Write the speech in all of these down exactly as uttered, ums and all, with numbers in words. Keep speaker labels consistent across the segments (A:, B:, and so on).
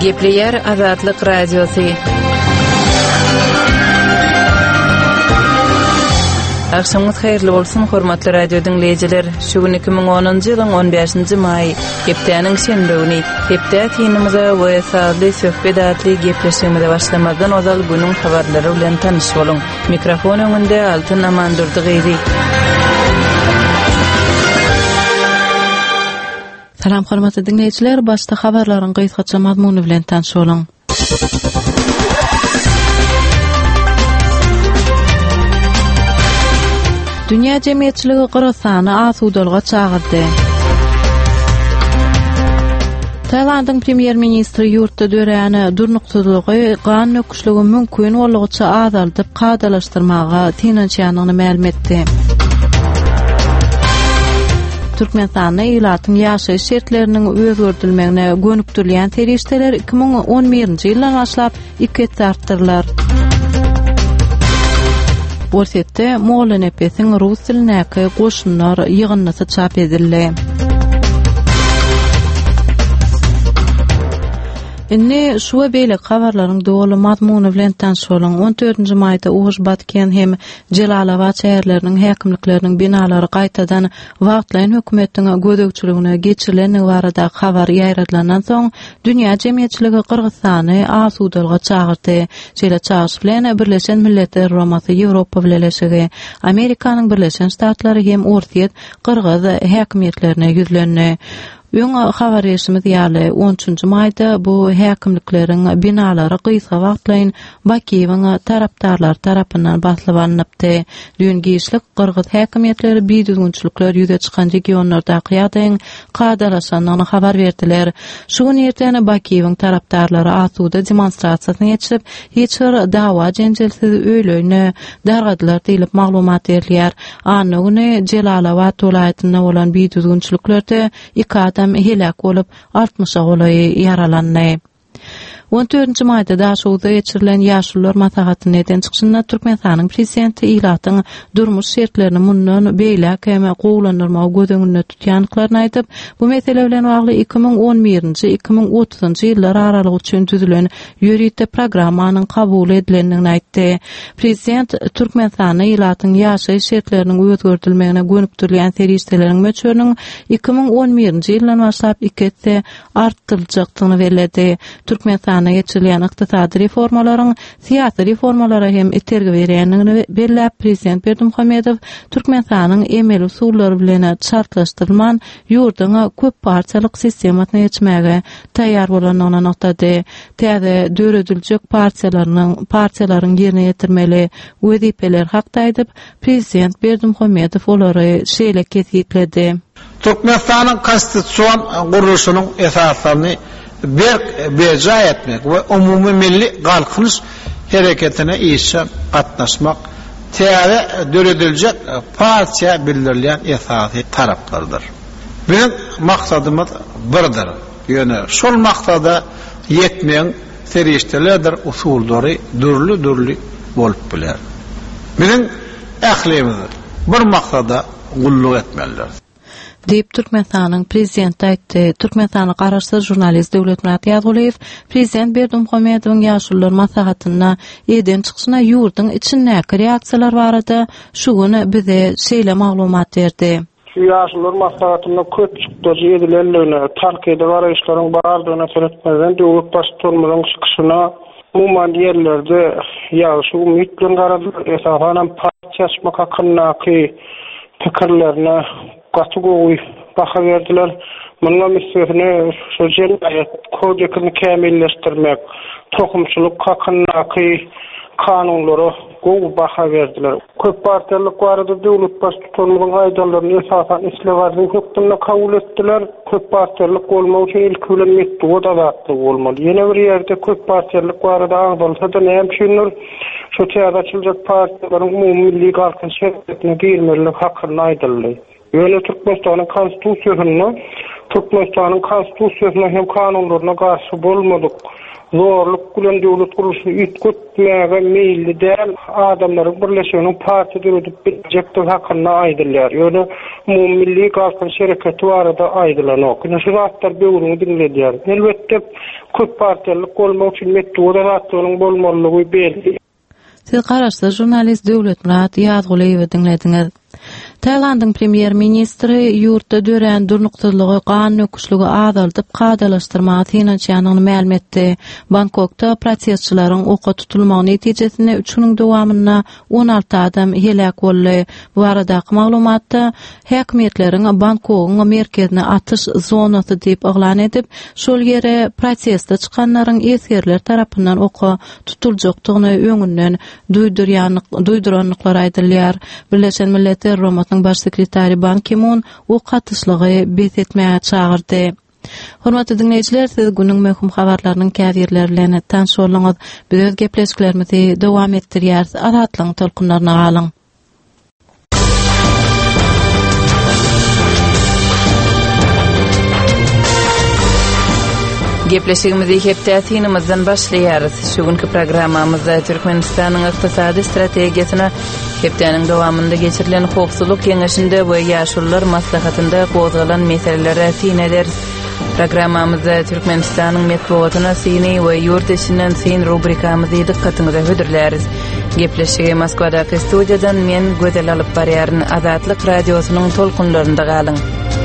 A: Gepleyer Azatlyk Radiosu. Akşamınız hayırlı olsun, hormatly radio dinleyijiler. Şu gün iki bin onuncu ýylyň on beşinji may, hepdeniň şenbegini, hepde tinimize we saatly söhbet atly gepleşigimize başlamazdan ozal günüň habarlary bilen tanyş boluň. Mikrofon öňünde Altyn Amandurdygyzy. Salam hormatly dinleyijiler, başda habarlaryň gysgaça mazmuny bilen tanyş boluň. Dünya jemgyýetçiligi Kyrgyzstany asudalyga çagyrdy. Taylandyň premier ministri ýurtda döräni durnukçylygy gan nöküşligi mümkin bolýança azaldyp gadalaşdyrmaga tinçýanyny ma'lum etdi. Türkmenistanyň ýylatyň ýaşaýyş şertleriniň özgörtülmegine gönükdirýän terişdeler iki bin on birinji ýyldan başlap iki ket artdyrylar. Borsetde Moğol nepesiň rus tilinäki goşunlar ýygynnysy çap edildi. Inni şu beýle habarlaryň dogly mazmuny bilen tanyş boluň. on dördünji maýda Uğuş Batken hem Jelalabad şäherleriniň häkimlikleriniň binalary gaýtadan wagtlaýan hökümetiň gödekçiligine geçirileni barada habar ýaýradylandan soň dünýä jemgyýetçiligi Kyrgyzstany asudalyga çagyrdy. Şeýle çağırş bilen Birleşen Milletler Romasy, Ýewropa bileşigi, Amerikanyň Birleşen Ştatlary hem Orsiýet Kyrgyz häkimetlerine ýüzlendi. Ýöňe habar ýaşymyz ýaly on üçünji maýda bu häkimlikleriň binalary gysga wagtlaýyn Bakiýewiň tarapdarlar tarapyndan baslyp alınýpdy. Düň giýişlik Kyrgyz häkimetleri biýdüzgünçilikler ýüze çykan regionlarda ýa-da gadalaşanyny habar berdiler. Şu gün ertene Bakiýewiň tarapdarlary asuda demonstrasiýasyny ýetişip, hiç bir dawa jenjelsiz öýleýine dargadylar diýilip maglumat berýär. Any güni Jelalabad welaýatyna bolan biýdüzgünçiliklerde iki adam helak bolup altmışa golaý yaralandy. on dördünji maýda daşuwda geçirilen ýaşular maslahatyny neden çykşynda Türkmenistanyň prezidenti ýylatyň durmuş şertlerini mundan beýle käme gowlanyrmagy gödüňünde tutýanlyklaryny aýdyp, bu mesele bilen bagly iki bin on birinji iki bin otuzynji ýyllar aralygy üçin düzülen ýöriýetde programmanyň kabul edilendigini aýtdy. Prezident Türkmenistanyň ýylatyň ýaşaýyş şertleriniň özgörtülmegine gönükdirilýän serişdeleriň möçörüniň iki bin on birinji ýyldan başlap iki ket artdyryljakdygyny bellädi. Türkmenistan geçirilen ykdysady reformalaryň siýasy reformalara hem etergi berýändigini belläp prezident Berdimuhammedow Türkmenistanyň emel usullary bilen şartlaşdyrylman ýurduň köp partiýalyk sistematyna geçmäge taýýar bolanyny noktada täze döredüljek partiýalaryň partiýalaryň ýerine ýetirmeli wezipeler hakda aýdyp prezident Berdimuhammedow olary şeýle kesýikledi.
B: Türkmenistanyň konstitusiýon guruluşynyň esaslaryny bir beja etmek ve umumi milli galkınış hareketine iyisi katlaşmak teğe döredilecek partiya bildirleyen esası taraflardır. Benim maksadımız birdir. Yani sol maksada yetmeyen seriştelerdir, usulları dürlü dürlü olup biler. Benim ehliyimizdir. Bir maksada kulluk etmelidir.
A: Deyip Türkmenistanyň prezidenti aýtdy. Türkmenistanyň garaşsyz jurnalist Döwlet Murat Ýaguliýew prezident Berdimuhammedowyň ýaşular maslahatyna eden çykşyna ýurduň içindäki reaksiýalar barada şu güni bize şeýle maglumat berdi.
C: Şu ýaşular maslahatyna köp çykdy edilenlerine, tarkedy garaşlaryň bardygyna seretmeden döwlet başçylygynyň çykşyna umman ýerlerde ýaşy umyt bilen garadylar. Esasanan partiýaşmak hakyndaky pikirlerine gatygowy baha berdiler. Muňa meselesine şol kodekini kämilleşdirmek, tokumçylyk hakyndaky kanunlary gowy baha berdiler. Köp partiýalyk barada döwlet başçylygynyň aýdalaryny esasan islewardyň hökmüne kabul etdiler. Köp partiýalyk bolmak üçin ilk bilen metodi adatly bolmaly. Ýene bir ýerde köp partiýalyk barada aňdalsa da näme düşünür? Şu täzeçiljek partiýalaryň umumy milli galkyn şertlerine girmelik hakyny aýdyldy. Ýöne Türkmenistanyň konstitusiýasyny Türkmenistan'ın konstitusiyasına hem kanunlarına karşı bolmadık. Zorluk bilen devlet kuruluşunu ütkütmeye meyilli değil, adamların birleşiğinin partide ödüp bitecektir hakkında aydırlar. Yani bu milli kalkın şirketi var da aydılan o. Yani şu rahatlar beğurunu dinlediler. Elbette köp partiyalık olmak için mettuğu da rahatlığının bolmalığı belli.
A: Siz garaşda jurnalist Döwlet Murat Ýazgulyby dinlediňiz. Taýlandyň premier ministri ýurtda dören durnukdurlygy, kanun öküşlügi azalyp gadalaşdyrmagy tinçýanyny ma'lum etdi. Bangkokda protestçilaryň oka tutulmagy netijesinde üç güniň dowamyna on alty adam helak boldy. Bu aradaky maglumatda häkimetleriň Bangkokyň merkezine atış zonasy diýip oglan edip, şol ýere protestde çykanlaryň esgerler tarapyndan oka tutuljakdygyny öňünden duýduranlyklar aýdylýar. Birleşen Milletler Romatyň baş sekretary Ban Ki-moon o katyslygy betetmäge çagyrdy. Hormatly dinleyijiler, siz günüň möhüm habarlarynyň käbirleri bilen tanış bolýaňyz. Biz öz gepleşiklerimizi dowam etdirýär. Azatlyň tolkunlaryna galyň.
D: Gepleşigimizi heptäsinimizden başlaýarys. Şu günkü programmamyzda Türkmenistanyň ykdysady strategiýasyna heptäniň dowamynda geçirilen howpsuzlyk keňeşinde we ýaşullar maslahatynda gozgalan meselelere tin ederiz. Programmamyzda Türkmenistanyň metbuatyna syny we ýurt içinden syn rubrikamyzy dikkatiňize hödürläris. Gepleşigi Moskwadaky studiýadan men Gödel alyp barýaryn Azatlyk radiosynyň tolkunlarynda galyň.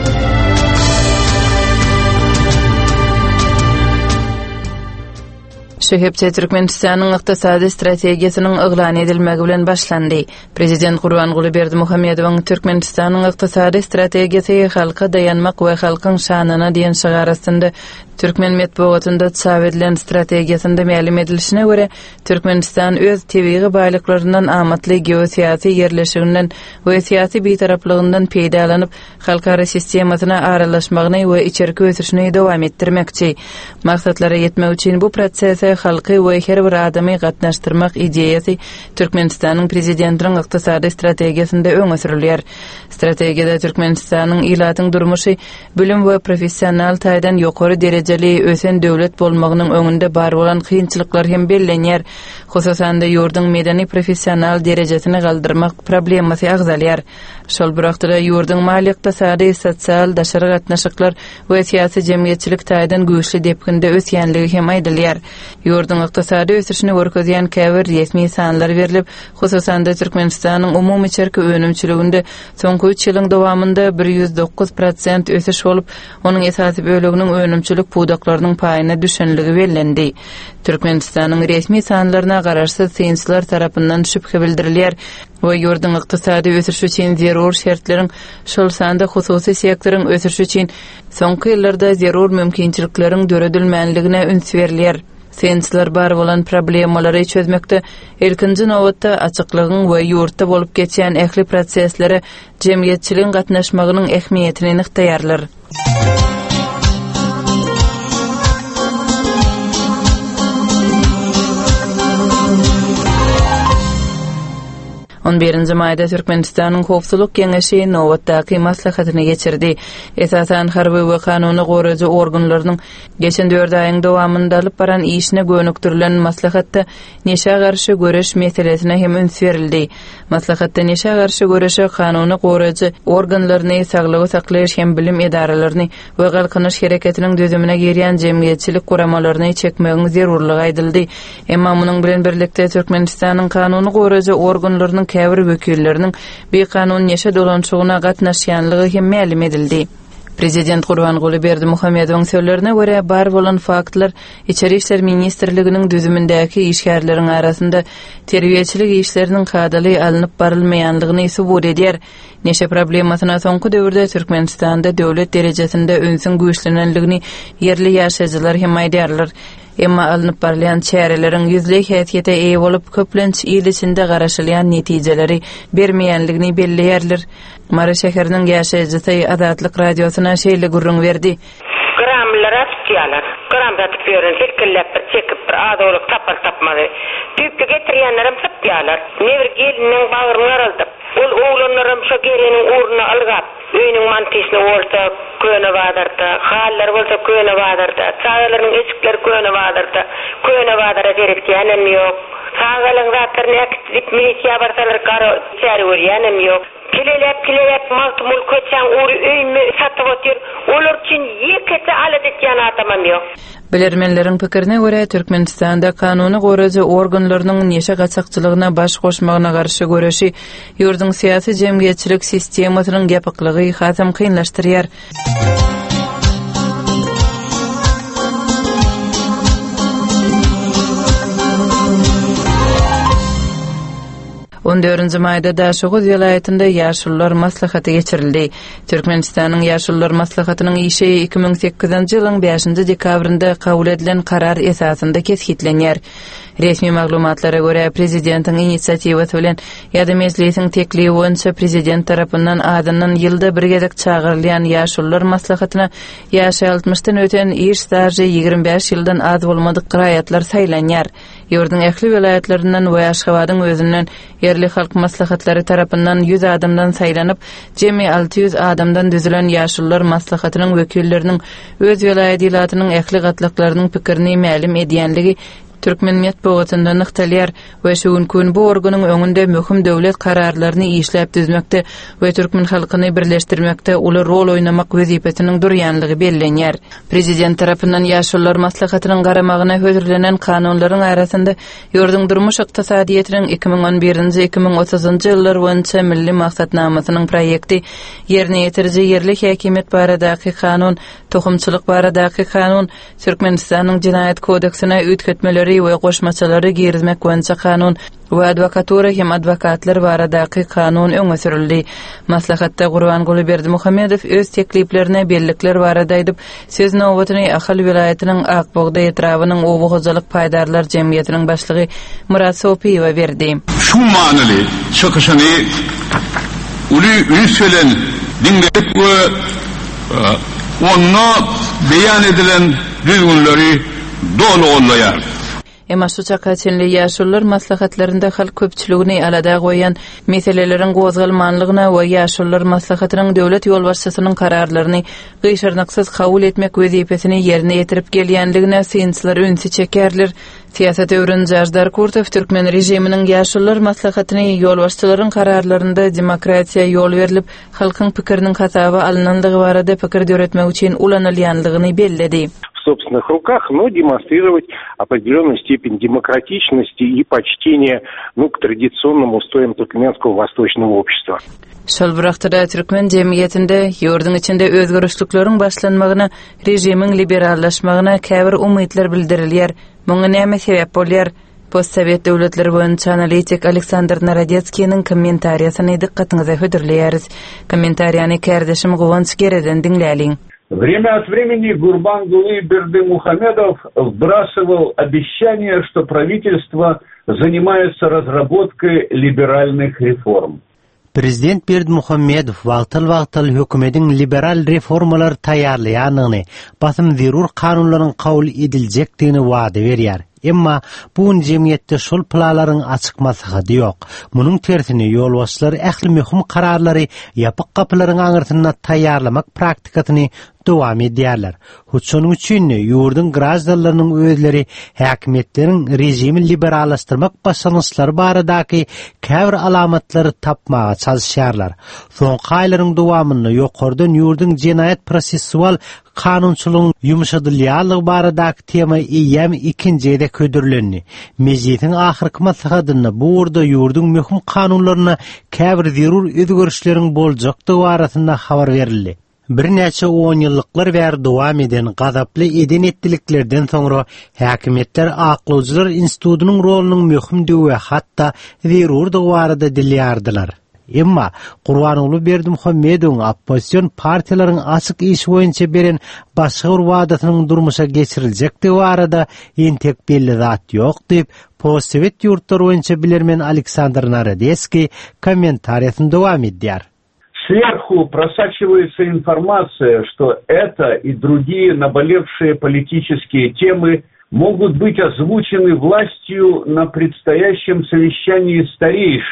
D: Şu hepsi Türkmenistanyň ykdysady strategiýasynyň yglan edilmegi bilen başlandy. Prezident Gurbanguly Berdimuhammedowyň Türkmenistanyň ykdysady strategiýasy halka dayanmak we halkyň şanyna diýen şygarasynda Türkmen metbuatynda çap edilen strategiýasynda ma'lum edilişine göre Türkmenistan öz tebii baýlyklaryndan amatly geosiýasy ýerleşiginden we siýasy betaraplygyňdan peýdalanyp halkara sistemasyna aralaşmagyny we içerki ösüşini dowam etdirmekçi. Maksatlary ýetmek üçin bu prosesde halky we her bir adamy gatnaşdyrmak ideýasy Türkmenistanyň prezidentiniň ykdysady strategiýasynda öňe sürilýär. Strategiýada Türkmenistanyň ilatyň durmuşy, bilim we professional taýdan ýokary derejeli ösen döwlet bolmagynyň öňünde bar bolan kynçylyklar hem bellenýär. Hususan da ýurdyň medeni professional derejesini galdyrmak problemasy agzalýar. Şol bir wagtda ýurdyň mali ykdysady, sosial daşary gatnaşyklar we siýasy jemgyýetçilik taýdan güýçli depkinde ösýänligi hem aýdylýar. Ýurdyň ykdysady ösüşini görkezýän käbir resmi sanlar berilip, hususan da Türkmenistanyň umumy içerki önümçiliginde soňky üç ýylyň dowamynda bir ýüz dokuz prosent ösüş bolup, onuň esasy böleginiň önümçilik pudaklarynyň paýyna düşenligi bellendi. Türkmenistanyň resmi sanlaryna garaşsy synçylar tarapyndan şüphe bildirilýär we ýurdyň ykdysady ösüşi üçin zerur şertleriň, şol sanda hususy sektoryň ösüşi üçin soňky ýyllarda zerur mümkinçilikleriň döredilmänligine üns berilýär. Synçylar bar bolan problemalary çözmekde ilkinji nowatda açyklygyň we ýurtda bolup geçen ähli proseslere jemgyýetçiligiň gatnaşmagynyň ähmiýetini nykdaýarlar. on birinji maýda Türkmenistanyň howpsuzlyk keňeşi nowatdaky maslahatyny geçirdi. Esasan harby we kanuny goraýjy organlarynyň geçen dört aýyň dowamynda alyp baran işine gönüktirilen maslahatda neşe garşy göreş meselesine hem üns berildi. Maslahatda neşe garşy göreşi kanuny goraýjy organlaryny saglygy saklaýyş hem bilim edaralaryny we galkynyş hereketiniň düzümine girýän jemgyýetçilik guramalaryny çekmegiň zerurlygy aýdyldy. Emma munyň bilen birlikde Türkmenistanyň kanuny goraýjy organlarynyň käbir wekilleriniň bir kanun neşe dolanşygyna gatnaşýanlygy hem ma'lum edildi. Prezident Gurbanguly Berdimuhammedowyň sözlerine göre bar bolan faktlar İçeri işler ministrliginiň düzümindäki işgärleriň arasynda terbiýeçilik işleriniň kadaly alınıp barylmaýanlygyny subut edýär. Neşe problemasyna soňky döwürde Türkmenistanda döwlet derejesinde önsüň güýçlenenligini yerli ýaşaýjylar hem aýdýarlar. Emma alınıp barlayan çäreleriň yüzlik häsiýete eýe bolup köplenç ýyl içinde garaşylýan netijeleri bermeýänligini belleýärler. Mara şäheriniň ýaşaýjysy Azatlyk radiosyna şeýle gurrun berdi.
E: Gramlar atýarlar. Gramda tüpýärler, hilkillep bir çekip bir adolyk tapar tapmady. Tüpke getirýänlerim tapýarlar. Nebir geliniň bagyryny araldyp, ol oğlanlarym şu geliniň uğruna algap, Öyünün mantisini olsa köne vadarda, hallar olsa köne vadarda, çağaların eskler köne vadarda, köne vadara gerektiğinem yok. Çağalın zatlarını ekip milisiya barsalar karo çare uriyanem yok. Kilelep kilelep malt mul köçen uri öyünü satıp otur, olur için yekete aladet yana atamam yok.
D: Bilermenlerin pikirine göre Türkmenistanda kanuny goraja organlarynyň neşe gaçakçylygyna baş goşmagyna garşy göreşi ýurdun syýasy jemgyýetçilik sistemasynyň gepiklygy hasam kynlaşdyrýar. on dördünji maýda Daşoğuz vilayetinde ýaşullar maslahaty geçirildi. Türkmenistanyň ýaşullar maslahatynyň işi iki ming sekizinji ýylyň beşinji dekabrynda kabul edilen karar esasynda kesgitlenýär. Resmi maglumatlara göre prezidentiň inisiatiwasy bilen ýa-da meclisiň teklibi boýunça prezident tarapyndan adyndan ýylda bir gezek çağırylýan ýaşullar maslahatyna ýaşy altmışdan öten iş stajy ýigirme beş ýyldan az bolmadyk giraýatlar saýlanýar. Ýurdun ähli vilayetlerinden we Aşgabatyň özünden yerli halk maslahatlary tarapyndan yüz adamdan saýlanyp, jemi alty yüz adamdan düzülen ýaşullar maslahatynyň wekilleriniň öz vilayet ilatynyň ähli gatlyklarynyň pikirini mälim edýänligi Türkmen medeniýetinde nyktalýar we şugun bu organyň öňünde möhüm döwlet kararlaryny işläp düzmekde we türkmen halkyny birleşdirmekde uly rol oynamak wezipetiniň durýanlygy bellenýär. Prezident tarapyndan ýaşullar maslahatynyň garamagyna hödürlenen kanunlaryň arasynda ýurdun durmuş ykdysadyetiniň iki ming on birinji iki ming otuzynji ýyllar boýunça milli maksatnamasynyň proýekti, ýerine ýetiriji yerli häkimet baradaky kanun, tohumçylyk baradaky kanun, Türkmenistanyň Jinaýat kodeksine üýtgetmeleri we goşmaçalary girizmek boýunça kanun we adwokatura hem adwokatlar baradaky kanun öňe sürildi. Maslahatda Gurbanguly Berdimuhammedow öz tekliplerine bellikler barada edip, söz nowbatyny Ahal vilayetiniň Akbogda etrawynyň obu hojalyk paýdarlar jemgyýetiniň başlygy Murat Sopiýew berdi.
F: Şu manyly çykyşyny uly ünselen dinlep we onu beýan edilen düzgünleri dolu olýar.
D: Emma şu çakaçynly ýaşullar maslahatlarynda halk köpçüligini alada goýan meselelerin gozgalmanlygyna we ýaşullar maslahatynyň döwlet ýolbaşçysynyň kararlaryny gyşyrnyksyz kabul etmek wezipesini ýerine ýetirip gelýänligine synçylar öňsi çekerler. Siyasat öwrünji Ajdar Kurtow Türkmen rejiminiň ýaşullar maslahatyny ýolbaşçylaryň kararlarynda demokratiýa ýol berilip, halkyň pikiriniň hasaby alynandygy barada pikir döretmek üçin ulanylýanlygyny belledi.
G: В собственных руках, но демонстрировать определенную степень демократичности и почтения, ну, к традиционным устоям туркменского восточного общества.
D: Şol bıraktıda Türkmen jemgyýetinde ýurdun içinde özgörüşlikleriň başlanmagyna, rejimiň liberallaşmagyna käbir umytlar bildirilýär. Muňa näme sebäp bolýar? Postsovet döwletleri boýunça analitik Aleksandr Narodetskiň kommentariýasyny dikkatiňize hödürleýäris. Kommentariýany kärdeşim Gowans Gereden dinläliň.
H: Время от времени Гурбангулы Бердымухамедов вбрасывал обещание, что правительство занимается разработкой либеральных реформ.
I: Prezident Berdimuhammedow wagtyl-wagtyl hökümetiň liberal reformalar taýýarlaýanyny, basym zerur kanunlaryň kabul ediljekdigini wada berýär. Emma bu jemgyýetde şol planlaryň açyk maslahaty ýok. Munyň tersine ýolbaşçylar ähli möhüm kararlary ýapyk gapylaryň aňyrtyna taýýarlamak praktikasyny dowam edýärler. Şonuň üçin ýurdun grażdanlarynyň özleri häkimetleriň rejimi liberallaşdyrmak başlanýşlary baradaky käbir alamatlary tapmaga çalışýarlar. Soňky aýlaryň dowamyny ýokardan ýurdun jinaýat prosessual kanunçylygyň ýumşadylýanlygy baradaky tema ýem ikinjide ködürlendi. Mejlisiň ahyrky maslahatyna bu urda ýurdun möhüm kanunlaryna käbir zerur özgörüşleriň boljakdygy barasynda habar berildi. Bir näçe on ýyllyklar bäri dowam eden gazaply eden etdiliklerden soňra häkimetler aklawjylar institutynyň rolunyň möhümdigi hatda zerurdygy barada dilýärdiler. Emma Gurbanguly Berdimuhammedow opposision partiýalaryň açyk iş boýunça beren başga bir wadatynyň durmuşa geçiriljekdigi barada entek belli zat ýok diýip postsovet ýurtlary boýunça bilermen Aleksandr Narodetski kommentariýasyny dowam edýär.
H: Сверху просачивается информация, что это и другие наболевшие политические темы могут быть озвучены властью на предстоящем совещании старейшин,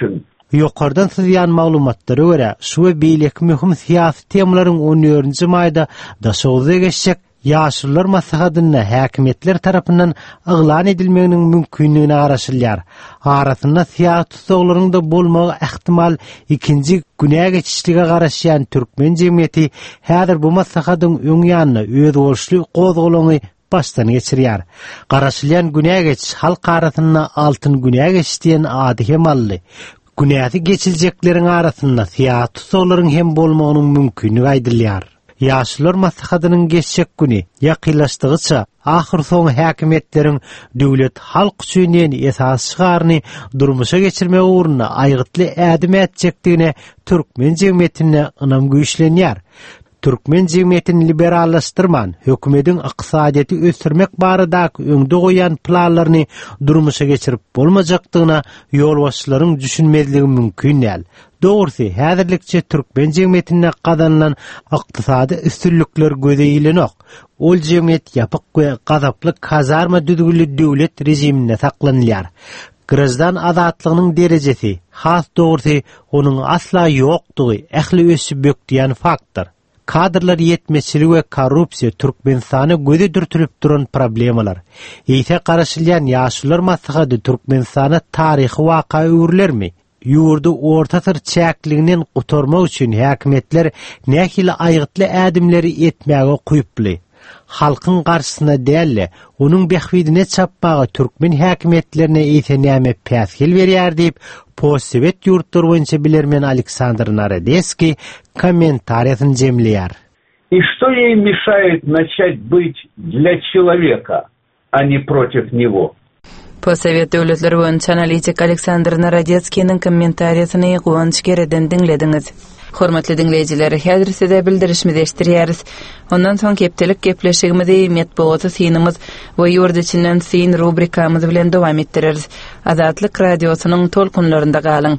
I: Ýokardan syzýan maglumatlary görä, şu beýleki möhüm syýasy temalaryň on dördünji maýda da sowda geçjek ýaşylar maslahatyna häkimetler tarapyndan yglan edilmeginiň mümkinligine garaşylýar. Arasynda syýasat tutuklaryň da bolmagy ähtimal ikinji günä geçişlige garaşýan türkmen jemgyýeti häzir bu maslahatyň öň ýanyna öz bolşly gozgulany baştan geçirýär. Garaşylýan günä geçiş halk arasynda altyn günä geçiş diýen ady hem aldy. Günäsi geçiljeklerin arasynda syýasat tutuklaryň hem bolmagynyň mümkinligi aýdylýar. Ýaşylar maslahatynyň geçjek güni ýakynlaşdygyça ahir soň häkimetleriň döwlet halk üçin esas şygarny durmuşa geçirmek uğruna aýgytly ädim etjekdigine türkmen jemgyýetine ynam güýçlenýär. Türkmen jemgyýetini liberallaşdyrman, hökümetiň ykdysadyty ösürmek baradaky öňde goýan planlaryny durmuşa geçirip bolmajakdygyna ýolbaşçylaryň düşünmezligi mümkin däl. Dogrusu, häzirlikçe türkmen jemgyýetine gazanlan ykdysady üstünlikler gözeýilenok. Ol jemgyýet ýapyk we gazaply kazarma düzgünli döwlet rejimine saklanýar. Grazdan azatlygynyň derejesi, has dogrusu, onuň asla ýokdugy ähli ösüp bökdiýän faktor. Kadrlar yetmeçiligi we korrupsiýa Türkmenistany göze dürtülip duran problemalar. Eýse garaşylýan ýaşylar maslahaty Türkmenistana taryhy waka öwürlermi? Ýurdu ortatyr çäkliginden gutarmak üçin häkimetler nähili aýgytly ädimleri etmäge kuýuply. Halkyň garşysyna dälle, onuň behwidine çapmagy türkmen häkimetlerine eýse näme päsgel berýär diýip postsovet ýurtlar boýunça bilermen Aleksandr Narodeski kommentariýasyny jemleýär.
H: И что ей мешает начать быть для человека, а не против него?
D: Postsovet döwletleri boýunça analitik Aleksandr Narodeskiň kommentariýasyny gowunç gereden dinlediňiz. Hormatly dinleýijiler, häzir size bildirişimizi eşdirýäris. Ondan soň kepdelik gepleşigimizi metbuaty synymyz we ýurt içinden syn rubrikamyz bilen dowam etdireriz. Azatlyk radiosynyň tolkunlarynda galyň.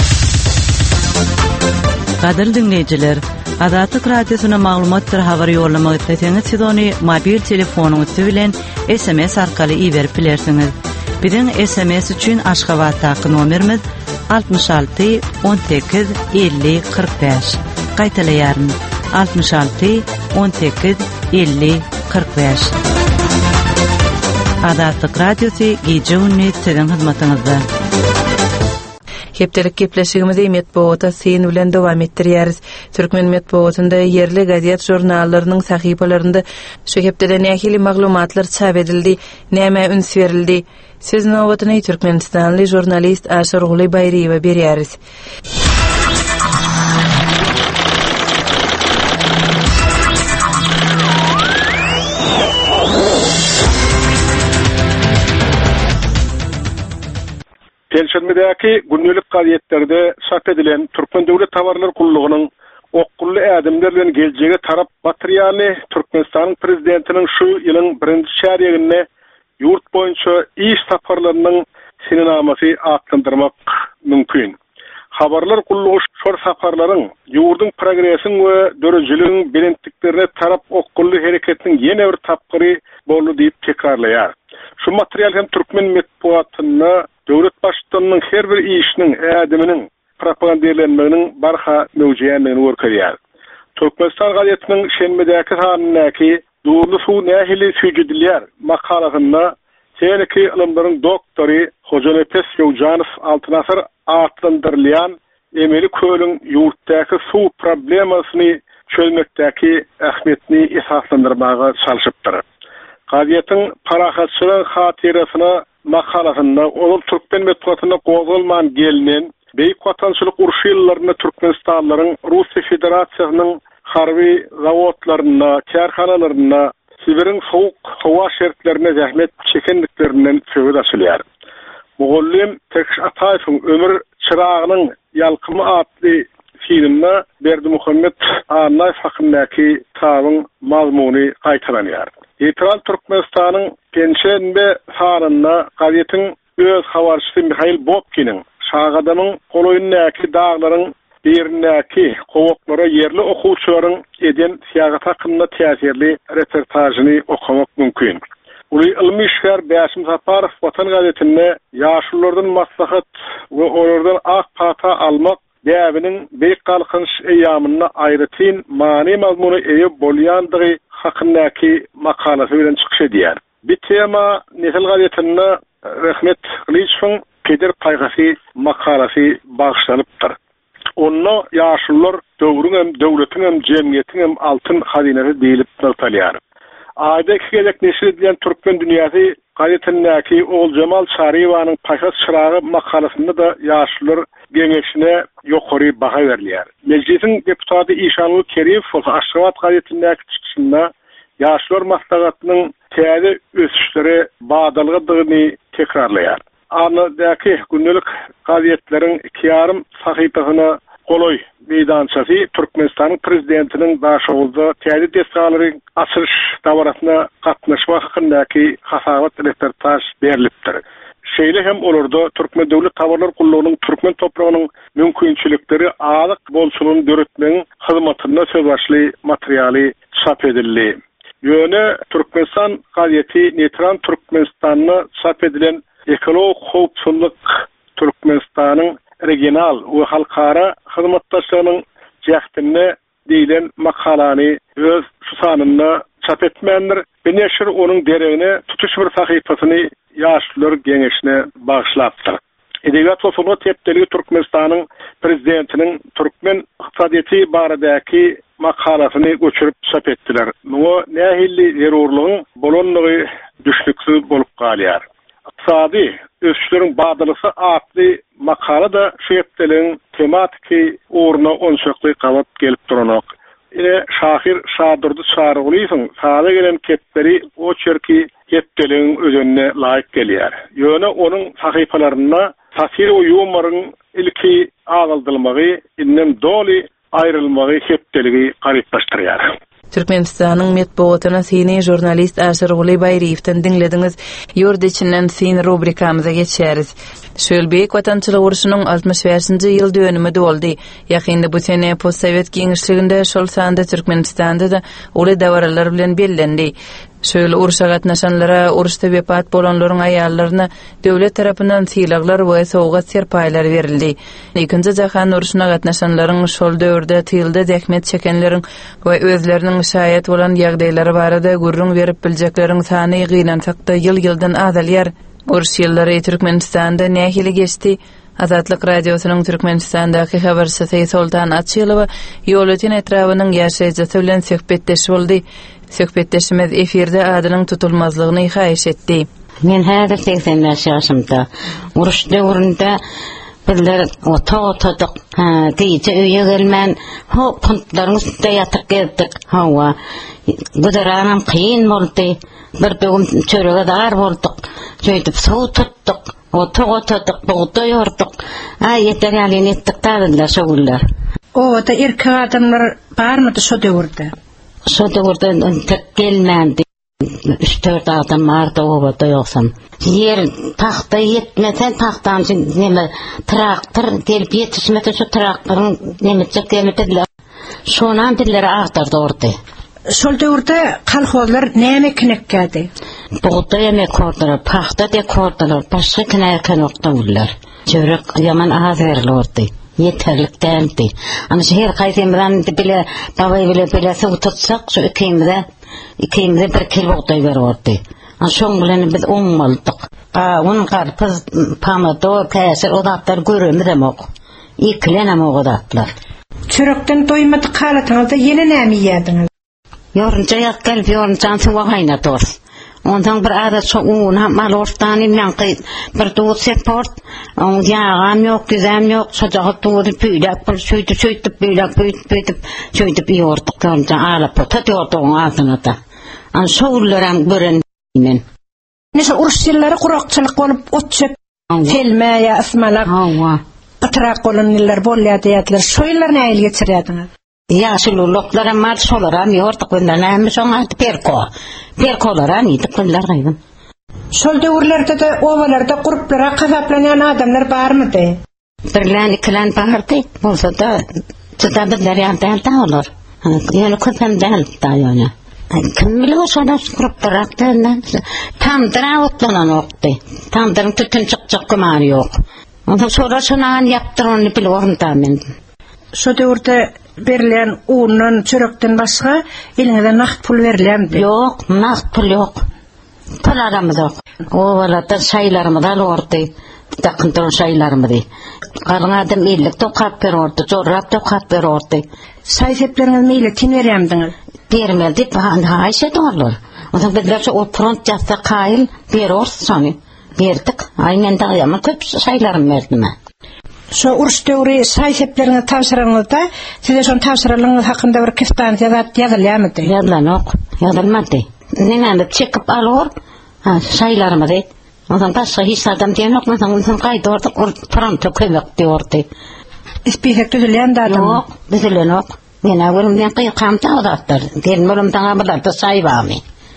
A: Gadyr dinleýijiler, Azatlyk radiosyna maglumatlar habar ýollamagy isteseňiz siz ony mobil telefonuňyz bilen S M S arkaly iýerip bilersiňiz. Biziň S M S üçin Aşgabatdaky nomerimiz altmış altı on sekiz elli kırk beş. Gaýtalaýaryn altmış altı on sekiz elli kırk beş. Azatlyk radiosy gece ünni siziň hyzmatyňyzda.
D: Hepdelik gepleşigimizi metbuata syn bilen dowam etdirýäris. Türkmen metbuatynda yerli gazet jurnallarynyň sahypalarynda şu hepdede nähili maglumatlar çap edildi, näme üns berildi. Siz nowatyny Türkmenistanly jurnalist Aşar Guly Bayriýewe berýäris.
G: Perşembedäki günlük gazetlerde çap edilen Türkmen Döwlet Tawarlar Gullugynyň okkully ädimler bilen geljege tarap materialy Türkmenistanyň prezidentiniň şu ýylyň birinji şäherinde ýurt boýunça iş safarlarynyň sininamasy atlandyrmak mümkin. Habarlar gullugy şol safarlaryň ýurduň progresini we dörejiligiň belentliklerine tarap okkully hereketiniň ýene bir tapgyry boldy diýip tekrarlaýar. Şu material hem Türkmen metbuatyna döwlet başçylygynyň her bir işiniň ädiminiň propagandalanmagynyn barha mewjudligini görkezýär. Türkmenistan gazetiniň şenbedäki sanyndaky Durlu su nähili süýjüdilýär makalasynda seneki ilmlaryň doktory Hojanepes Ýowjanow Altynasar atlandyrylýan emeli köýüň ýurtdaky su problemasyny çözmekdäki ähmiýetini esaslandyrmaga çalyşypdyr. Gazetin parahatçylyk hatirasyna makalasynda ol Türkmen metbuatyna gowulman gelinen beýik watançylyk uruş ýyllaryna Türkmenistanlaryň Russiýa Federasiýasynyň harbi zawodlaryna, kärhanalaryna, Sibiriň sowuk hawa şertlerine zähmet çekenliklerinden söýüp açylýar. Mugullim Tekş Ataýewiň ömür çıragynyň ýalkymy atly filminde Berdimuhammed Anay hakyndaky tabyň mazmuny gaýtaranýar. Ýetral Türkmenistanyň Penşenbe şahrynda gazetin öz habarçysy Mihail Bobkiniň şagadamyň goloýundaky daglaryň birindäki gowaklara yerli okuwçylaryň eden siýasat hakynda täsirli reportajyny okamak mümkin.
J: Uli ilmi işler Bäşim Saparov Vatan gazetinde yaşlılardan maslahat ve onlardan ak pata almak däbinin beýik galkynç eýamyna aýratyn many mazmuny eýe bolýandygy hakyndaky makalasy bilen çykyş edýär. Bir tema Nesil gazetinde Rahmet Glyçoň Peder Paýgasy makalasy bagşlanypdyr. Onu yaşlılar döwrüň hem döwletiň hem jemgyýetiň hem altyn hazinesi diýilip tartalýar. Ayda gelecek neşir edilen Türkmen dünyası gazetindeki Oğul Cemal Çariyevanyň Paşas çırağı makalasında da yaşlılar geňeşine ýokary baha berilýär. Meclisin deputaty İşanlı Keriýew Aşgabat gazetindeki çykyşynda yaşlılar maslahatynyň täze ösüşleri badalygyny tekrarlaýar. Anadaki günlük gazetleriň iki yarım sahypasyna Goloy meydançasy Türkmenistanyň prezidentiniň başçylygynda täze destgalaryň açyş dawratyna gatnaşmak hakyndaky hasabat reportaj berilipdir. Şeýle hem olurda Türkmen döwlet tawarlar gullugynyň Türkmen topragynyň mümkinçilikleri alyk bolşunyň döretmeň hyzmatyna söz başly materialy çap edildi. Ýöne Türkmenistan gazeti Netran Türkmenistanyny çap edilen Ekolog howpsuzlyk Türkmenistanyň regional we halkara hyzmatdaşlygynyň jähtine diýilen makalany öz sanyna çap etmendir. Bir neşir onuň deregine tutuş bir sahypasyny yaşlylar geňeşine bagşlapdyr. Edebiyat sosyology tepdeligi Türkmenistanyň prezidentiniň Türkmen ykdysadyety baradaky makalasyny göçürüp çap etdiler. Bu nähilli zerurlygyň bolanlygy düşlüksiz bolup galýar. Iqtisadi ösüşleriň badalysy atly makala da şu ýetdeliň tematiki oruna onşakly gawap gelip duranok. Ine Şahir Şadurdy çağrılysyň, saada gelen ketleri o çerki ýetdeliň özüne laýyk gelýär. Ýöne onuň sahypalaryna tasir we ýumaryň ilki agaldylmagy, inden doli aýrylmagy ýetdeligi garyplaşdyrýar.
D: Türkmenistanyň medeniýetine seni jurnalist Aşyr Guly Baýryewden dinlediňiz. Ýurd içinden sen rubrikamyza geçeriz. Şölbek watançylyk uruşunyň altymyş beşinji ýyl dönümi boldy. Ýakynda bu sene postsovet giňişliginde şol sanda Türkmenistanda da uly dawralar bilen bellendi. Şöyle uruşa gatnaşanlara, uruşda wepat bolanlaryň aýallaryna döwlet tarapyndan syýlaglar we sowgat serpaýlar berildi. Ikinji jahan uruşuna gatnaşanlaryň şol döwürde tyýlda zähmet çekenleriň we özleriniň şaýat bolan ýagdaýlary barada gurrun berip biljekleriň sany gynançakda ýyl-ýyldan azalýar. Uruş ýyllary Türkmenistanda nähili geçdi. Azatlyk radiosynyň Türkmenistandaky habarçysy Soltan Açylowa ýoletin etrawynyň ýaşaýjysy bilen söhbetdeşip boldy. Söhbetdeşimiz efirde adynyň tutulmazlygyny haýyş etdi.
K: Men häzir seksen beş ýaşymda uruş döwründe birler ota otadyk, gece öýe gelmän, hop puntlaryň üstünde ýatyp geldik. Hawa gudaranam kyn boldy. Bir bugün çörege dar boldyk. Şeýdip sow tutdyk. Ota otadyk, buğda ýordyk. Ay yeter ýaly etdik taýlar şogullar.
L: O da erkek adamlar barmy şu döwürde?
K: Şu döwürde tek gelmändi. üç dört adam vardı obada ýoksam. Yer tahta yetmesen tahtan neme traktör gelip yetişmese şu traktörün nemeçe gelipdiler. Şonan dilleri agtardy ordy.
L: Şol döwürde kalhozlar näme kinekkädi?
K: Buğda yemek kordylar, pahta de kordylar, başga kinäken okdawlar. Çörek yaman az berildi. Yeterlik däldi. Ana şeher gaýsy bilen bile babay bile bile sow tutsak şu ikimizde ikimizde bir kilo buğday berýärdi. Ana şoň bilen biz ummaldyk. A onun garpyz pamado käsir odatlar göremedem. İkilenem odatlar.
L: Çörekden doýmady kalatyňyzda ýene näme ýediňiz?
K: Yorunca yak gelip yoruncan suwa gaynator. Ondan bir ara şu un mal ortadan inanqy bir dut seport. On ýagam ýok, güzem ýok, şojagy tuğup püýlep, bir şöýdüp şöýdüp püýlep, püýlep, şöýdüp ýordyk görünce alyp potat ýordyň atyna da. An şowlaram görenden.
L: Näşe uruş ýyllary gurakçylyk bolup otçep, telme ýa ismalak.
K: Hawa.
L: Atrak bolanlar bolýardy ýatlar. Şoýlar näil geçirýärdiňiz?
K: Yaşluluklara mal şolaram ýordyk gündäm şoňa perko. Perkolara niýip günler gaýdym.
L: Şol döwürlerde de owalarda gruplara gazaplanýan adamlar barmydy?
K: Birlen ikilen bardy. Bolsa da çyda birler ýandan taýlar. Ýöne köpem däl taýýany. Kim bilir şoňa kurup durakda tamdyra otlanan okdy. Tamdyrın tütün çyk-çyk gymany ýok. Onda sonra şoňan ýapdyrany bilýärm men.
L: Şo döwürde berilen undan, çörekden başga eliňizde nakt pul berilendi.
K: Ýok, nakt pul ýok. Pul aramyda. O walata şaýlarymyz alordy. Takıntıran şaýlarymyzy. Galyň adam ellik tokap berýärdi, jorap tokap berýärdi.
L: Saýsepleriniz meýle tineremdiňiz.
K: Bermedi, haýşe doglar. Onda bizler o front jasta kaýyl berýär sany. Berdik. Aýmen daýama köp şaýlarym berdim.
L: Şo uruş döwri saýseplerini tapşyryňyzda size şonu tapşyrylygyňyz hakynda bir kistan ýazat ýazylýarmydy?
K: Ýazlanok, ýazylmady. Näme çekip alor? Ha, şaýlarymyzy. Ondan başka hiç adam diýenok, ondan gaýdyrdy, front kömek diýerdi.
L: Ispihek düzülýän adam.
K: Ýok, düzülenok. Mena wurumdan gyýkam taýdatdyr. Diýen bolumdan abalarda saýbamy.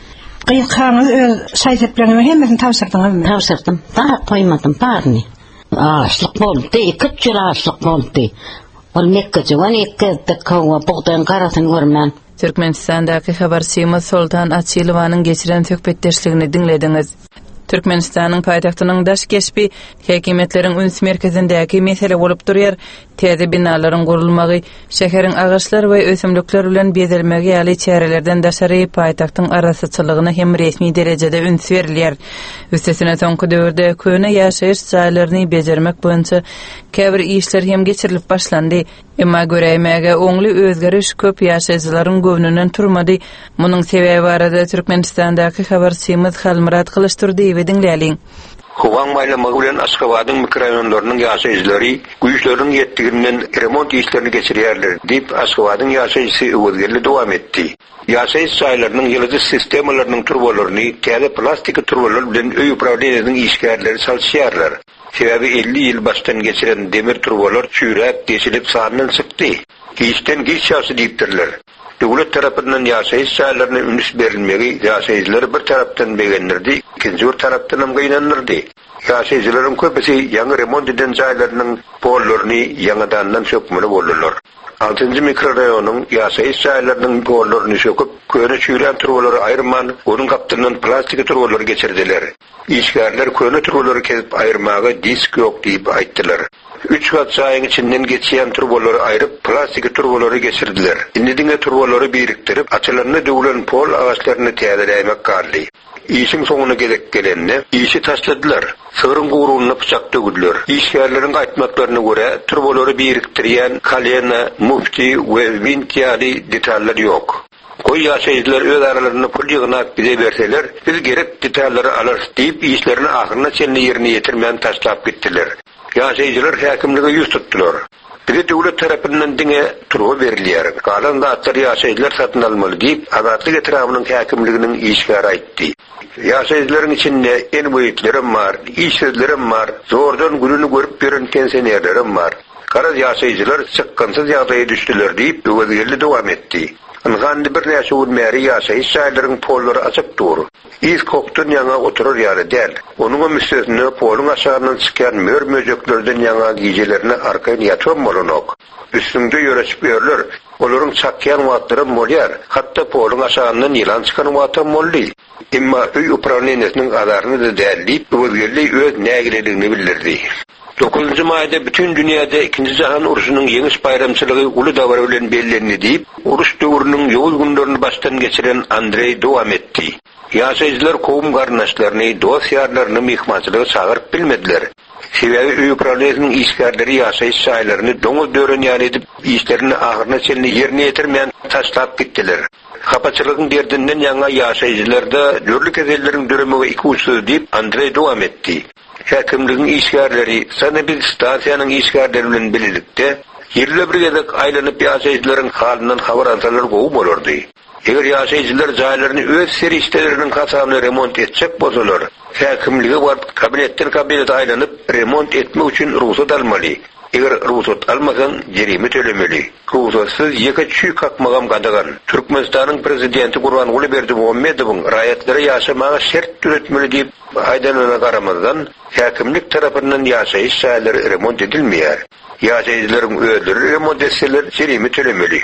L: Gyýkanyz öz saýseplerini hemmesini tapşyrdyňyzmy?
K: Tapşyrdym. Daha koymadım barny. Açlyk boldy, iki jyl açlyk boldy. Ol Mekke jowan iki dakika bugdan garasyny görmän.
D: Türkmenistandaky habarçymyz Sultan Açylowanyň geçiren söhbetdeşligini dinlediňiz. Türkmenistanyň paýtagtynyň daş geçpi häkimetleriň üns merkezindäki mesele bolup durýar. Täze binalaryň gurulmagy, şäheriň agaçlar we ösümlikler bilen bezelmegi ýaly çärelerden daşary paýtagtyň arasyçylygyna hem resmi derejede üns berilýär. Üstesine soňky döwürde köne ýaşaýyş çaýlaryny bejermek boýunça käbir işler hem geçirilip başlandy. Emma göreýmäge oňly özgeriş köp ýaşaýjylaryň göwnünden turmady. Munyň sebäbi barada Türkmenistandaky habarçymyz Halmurat Kılıçdurdy we dinläliň.
M: Howan maýlamagy bilen Aşgabatyň mikrorayonlarynyň ýaşaýjylary güýçleriň ýetdiginden remont işlerini geçirýärler diýip Aşgabatyň ýaşaýjysy öwürgeli dowam etdi. Ýaşaýyş çaýlarynyň ýylyjy sistemalarynyň turbolaryny täze plastik turbalar bilen öý upravleniýanyň işgärleri çalşýarlar. Sebäbi elli ýyl başdan geçiren demir turbalar çüýräp deşilip sanyny çykdy. Hiçden giç ýaşy diýipdirler. Döwlet tarapyndan ýaşaýyş çaýlaryna üns berilmegi ýaşaýjylar bir tarapdan begendirdi, ikinji bir tarapdan hem gaýnanyrdy. Ýaşaýjylaryň köpüsi ýaňy remont eden çaýlarynyň pollaryny ýaňadan sökmeli boldylar. Altynjy mikrorayonyň ýaşaýyş çaýlarynyň pollaryny söküp, köne çüýren turbalary aýyrman, onuň gapdyryndan plastik turbalary geçirdiler. İşgärler köne turbalary kesip aýyrmaga disk ýok diýip aýtdylar. Üç kat çaýyň içinden geçýän turbalary aýryp, plastik turbalary geçirdiler. Indiňe turbalary biriktirip, açylaryna döwülen pol agaçlaryny täzelämek garly. İşin soňuna gelek gelende, işi taşladylar. Sığırın gowrugyna pyçak dögüdiler. İşgärleriň aýtmaklaryna görä, turbalary biriktirýän kalena, mufti we vintýaly detallar ýok. Koy ýaşaýjylar öz aralaryna pul ýygnap bize berseler, biz gerek detallary alars diýip işlerini ahyryna çenli ýerine ýetirmän taşlap gitdiler. Ýaşaýjylar häkimlige ýüz tutdular. Biri döwlet tarapyndan diňe turba berilýär. Galan zatlar ýaşaýjylar satyn almaly diýip, azatlyk etrafynyň häkimliginiň işgäri aýtdy. Ýaşaýjylaryň içinde en büýüklerim bar, işsizlerim bar, zordan gülüni görüp beren pensionerlerim bar. Garaz ýaşaýjylar çykkansyz ýagdaýa düşdiler diýip öwürgeli dowam etdi. Angandy bir näçe urmary ýaşaýyş çaýlarynyň pollary açyk dur. İz koktan ýaňa oturar ýaly däl. Onuň müstesine poluň aşagyny çykýan mör möjeklerden ýaňa gijelerine arkaýyn ýatyrm bolanok. Üstünde ýöreçip berler. Olaryň çakýan wagtlary bolýar. Hatda poluň aşagyndan ýylan çykan wagtlar boldy. Emma öý upravleniýanyň adaryny da dällip, öwürgeli öz nägileligini bildirdi. dokuzunjy maýda bütün dünýäde ikinji jahan uruşunyň ýeňiş bayramçylygy uly dawra bilen bellendi diýip, uruş döwrüniň ýowul günlerini başdan geçiren Andrey dowam etdi. Ýaşaýjylar kowum garnaşlaryny, dost ýarlaryny mehmançylyga çagyryp bilmediler. Sebäbi öý upravleniýanyň işgärleri ýaşaýyş çaýlaryny doňuz dörenýär edip, işlerini ahyryna çenli ýerine ýetirmän taşlap gitdiler. Hapaçylygyň derdinden ýaňa ýaşaýjylarda dörli kezellerin döremegi iki uçsuz diýip Andrey dowam etdi. Häkimligiň işgärleri, Sanebit stansiýanyň işgärleri bilen birlikde ýerle bir gezek aýlanyp ýaşaýjylaryň halynyň habar alsalar gowy bolardy. Eger ýaşaýjylar jaýlaryny öz serişdeleriniň hasabyna remont etjek bolsalar, häkimligi barp kabinetden kabinet aýlanyp remont etmek üçin ruhsat almaly. Eger ruhsat almasaň jerime tölemeli. Ruhsatsyz ýeke çüý kakmagam gadagan. Türkmenistanyň prezidenti Gurbanguly Berdimuhammedowyň raýatlary ýaşamaga şert türetmeli diýip aýdanyna garamazdan, häkimlik tarapyndan ýaşaýyş çaýlary remont edilmeýär. Ýaşaýjylaryň özleri remont etseler jerime tölemeli.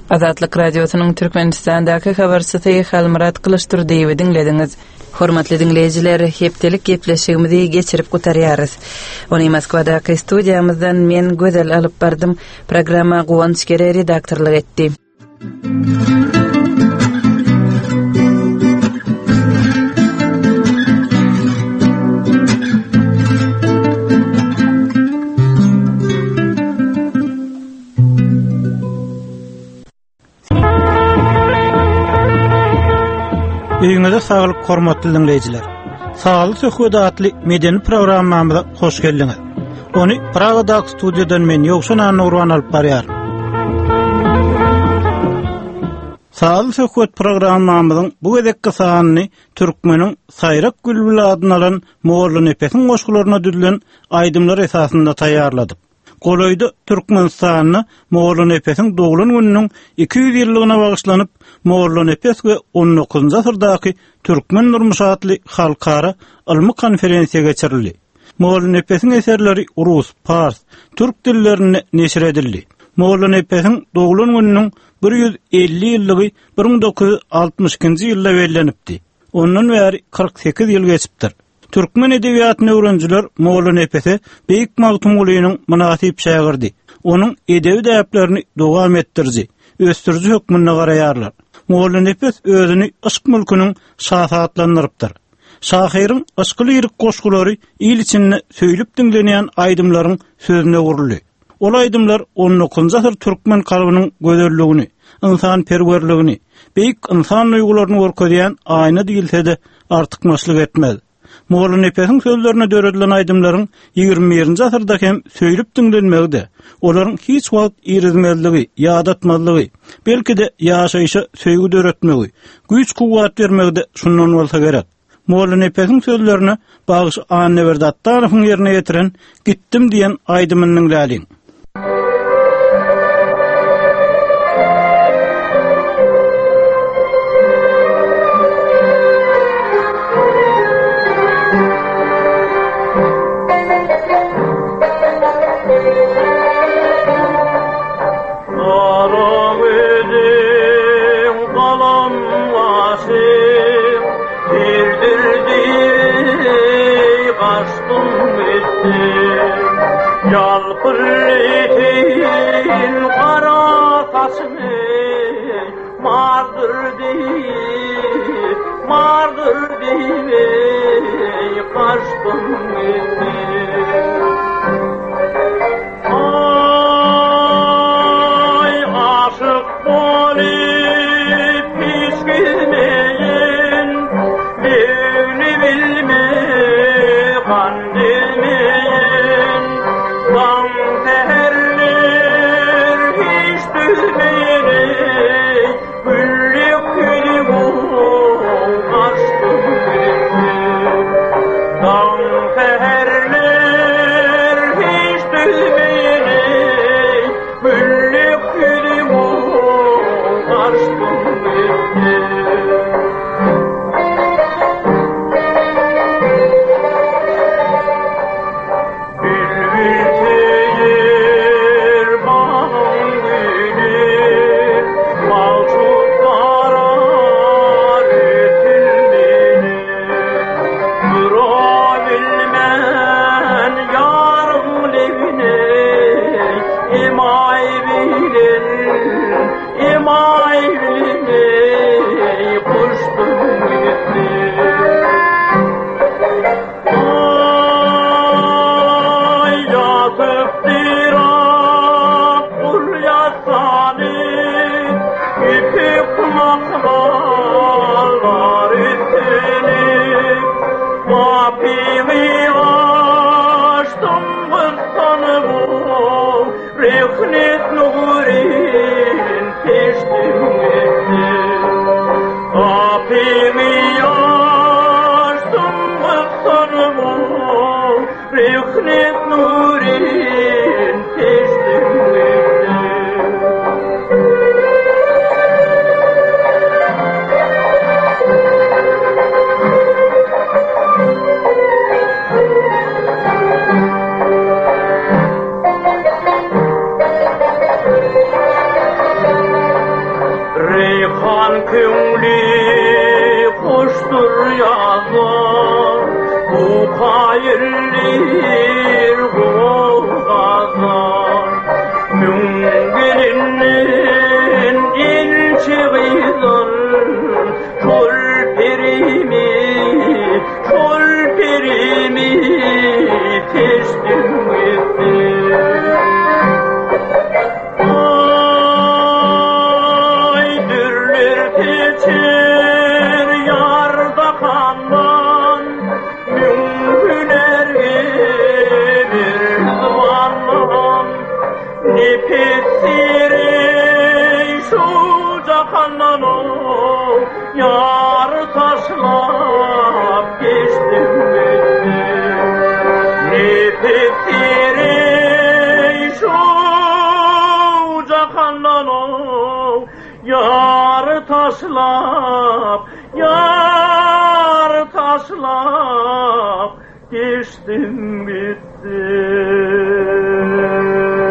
D: Azatlyk radiosynyň Türkmenistandaky habarçysy Halmurat Kılıçdurdiýewi dinlediňiz. Hormatly dinleýijiler, hepdelik gepleşigimizi geçirip gutarýarys. Ony Moskwadaky studiýamyzdan men gözel alyp bardym. Programma Guwanç Gere redaktorlyk etdi.
N: Öýüňizde saglyk hormatly dinleýijiler. Sağlyk söhbeti adly medeni programmamyza hoş geldiňiz. Ony Pragadaky studiýadan men Ýogşan Nurwan alyp barýar. Sağlyk söhbet programmamyzyň bu gezekki sanyny türkmeniň Saýrak Gülbül adyny alan Moğol nepesiň goşgularyna düzülen aýdymlar esasynda taýýarladyk. Goloýda Türkmenistanyny Moğol nepesiň doglan gününiň iki yüz ýyllygyna bagyşlanyp Moğol nepes we on dokuzunçy asyrdaky türkmen durmuşatly halkara ilmi konferensiýa geçirildi. Moğol nepesiň eserleri rus, fars, türk dillerine neşir edildi. Moğol nepesiň doglan gününiň bir yüz elli ýyllygy bir bin dokuz yüz altmışynky ýylda bellenipdi. Ondan bäri kırk sekiz ýyl geçipdir. Türkmen edebiýatyny öwrenjiler Moğol nepesi beýik magtumgulynyň münasip şagyrdy. Onuň edebi däplerini dowam etdirdi. Östürjü hökmüne garaýarlar. Moğol nepes özüni ışk mülküniň şahatlandyrypdyr. Şahyryň ışky lirik goşgulary il içinde söýlüp dinlenýän aýdymlaryň sözüne guruldy. Ol aýdymlar on dokuzunçy asyr türkmen kalbynyň gözelligini, insan perwerligini, beýik insan duýgularyny görkezýän aýna diýilse-de artykmaçlyk etmez. Moğol nepesiň sözlerine döredilen aýdymlaryň ýygrimi birinçi asyrda hem söýlüp dinlenmegde. Olaryň hiç wagt irizmezligi, ýadatmazlygy, belki-de ýaşaýşa söýgü döretmegi, güýç kuwwat bermegde şundan bolsa gerek. Moğol nepesiň sözlerine bagyş Anneber Dattarowyň ýerine getiren "Gittim" diýen aýdymynyň läliň.
O: köngli hoştur yazar bu hayırlir gozar müngilinin ilçi gizar şol perimi şol perimi teştim gitti ay dürler keçer yarda kandan müngüler gelir zamandan nefesleri şu cahandan o yar taşlap geçtim gittim nefesleri şu cahandan o yar taşlap yar taşlap geçtim gittim.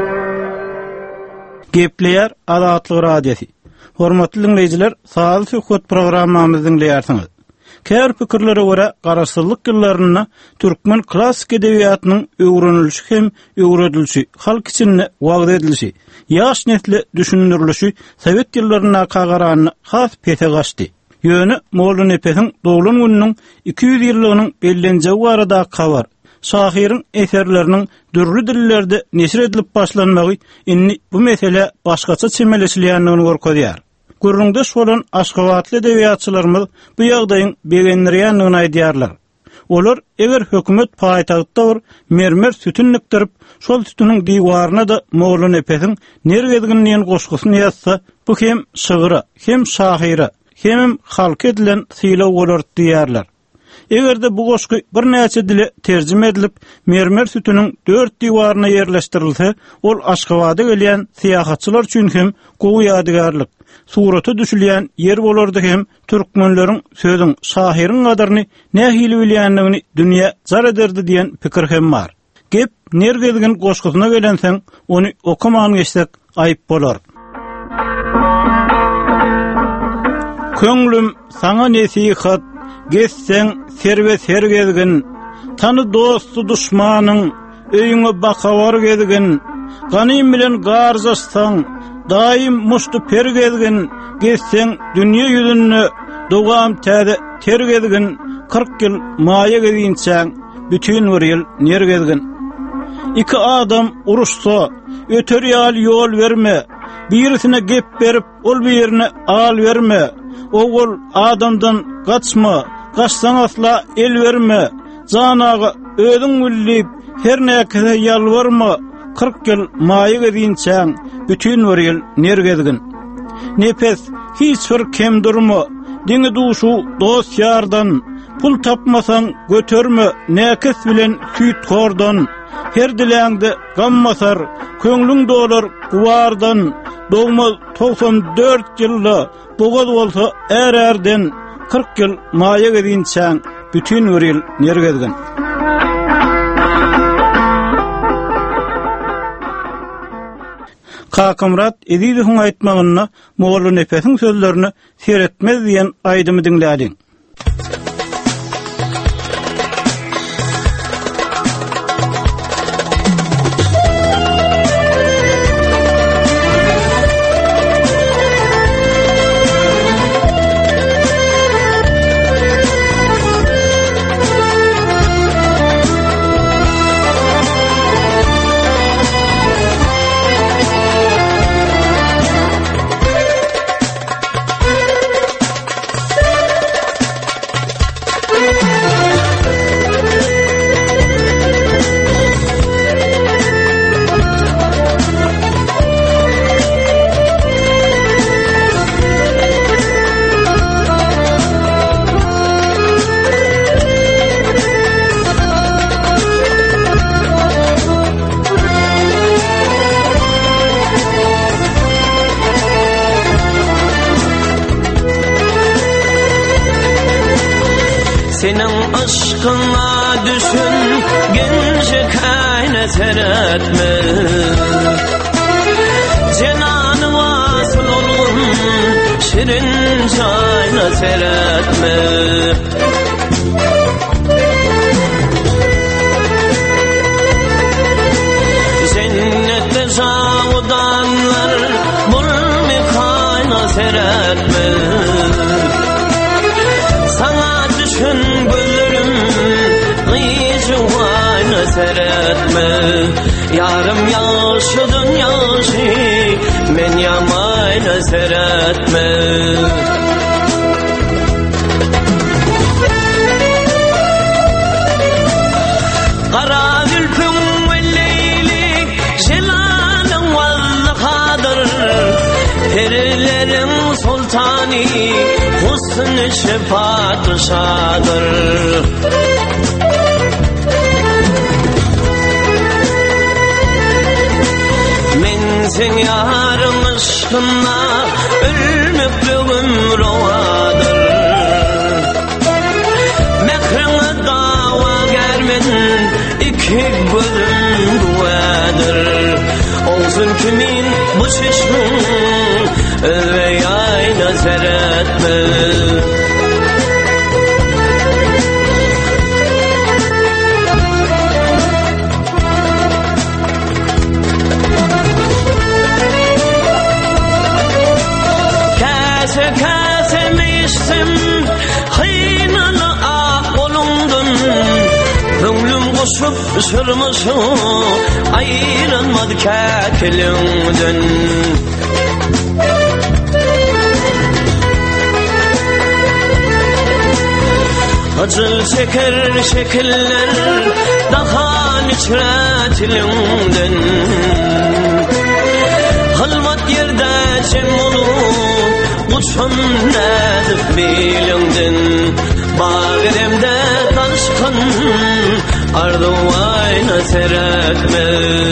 N: Gepleyer Adatlyk Radiosi. Hormatly dinleyijiler, Saal Söhbet programmamyzy dinleýärsiňiz. Kär pikirlere görä garaşsyzlyk ýyllaryna türkmen klassik edebiýatynyň öwrenilişi hem öwredilişi, halk içinde wagt edilişi, ýaş nesle düşündirilişi Sowet ýyllaryna kagaranyny has pete gaçdy. Ýöne Molla Nepesiň doglan gününiň iki ýüz ýyllygynyň bellenjegi barada kabar. Şahyryň eserleriniň dürli dillerde neşir edilip başlanmagy inni bu mesele başgaça çemeleşilýändigini görkezýär. Gürrüňdeş bolan Aşgabatly edebiýatçylarymyz bu ýagdaýyň begendirýändigini aýdýarlar. Olar eger hökümet paýtagtda bir mermer sütün nikdirip, şol sütüniň diwaryna da Molla Nepesiň nergedginliğin goşgusyny ýazsa, bu hem şygyra, hem şahyra, hem halk edilen sylaw bolar diýärler. Egerde bu goşgy bir näçe dile terjime edilip, mermer sütüniň dört diwaryna ýerleşdirilse, ol Aşgabada gelýän syýahatçylar üçin hem gowy ýadygarlyk, suraty düşülýän ýer bolardy hem türkmenleriň sözüň şahyryň gadaryny nähili bilýändigini dünýä zar ederdi diýen pikir hem bar. Gep nergedgin goşgusyna gelenseň, ony okuman geçsek aýyp bolar. Köňlüm saňa nesihat geçseň serwe sergezgin, tany dostu duşmanyň öýüňe bakabar gezgin, ganym bilen garjaşsaň daim muştu pergezgin, geçseň dünýä ýüzüne dogam täze tergezgin, kırk ýyl maýa gezginçäň bütün bir ýyl nergezgin. İki adam uruşsa öter ýal ýol berme, birisine gep berip ol birine al verme, ogul adamdan gaçma, gaçsaň asla el verme, janagy ödüň güllip her näkese ýalvarma, kırk ýyl maýa gezginçäň bütün bir ýyl nergezgin. Nepes hiç bir kem durma, diňe duşu dost ýardan, pul tapmasaň götürme, näkes bilen süýt gordan, her diläňde gammasar, köňlüň dolar guwardan, dogma doksan dört ýylda bogaz bolsa ärärden, kırk ýyl maýa gezginçäň bütün bir ýyl nergezgin. Kakamrat edidiň aýtmagyna Molla Nepesiň sözlerini seretmez diýen aýdymy dinlädiň.
P: Senin aşkına düşün gence kayna seretme, cananı vasıl olun şirin çayna seretme. Cennette zavudanlar bulmi kayna seretme. Sana düşün güllerim gıyıcı vayna seretme. Yarım yaşıdın yaşı men yamayna seretme. Kara gülpün ve leyli jelalın vazlı kadır. Perilerin sultani husn-ı şefaat şadır. Men sen yarın aşkına ölmekle ömür ovadır. Mekrine dava germen iki gözüm duadır. Olsun kimin bu şişmin ve yayna seretme. Kase kase meşsim hıynalı ah olundun. Gönlüm koşup sürmüşü ayrılmadı kekilinden. Acı çeker şekiller daha niçretilinden. Halmat yerde cem olup uçan nedip bilinden. Bağırımda karışkan ardı vayna seretme.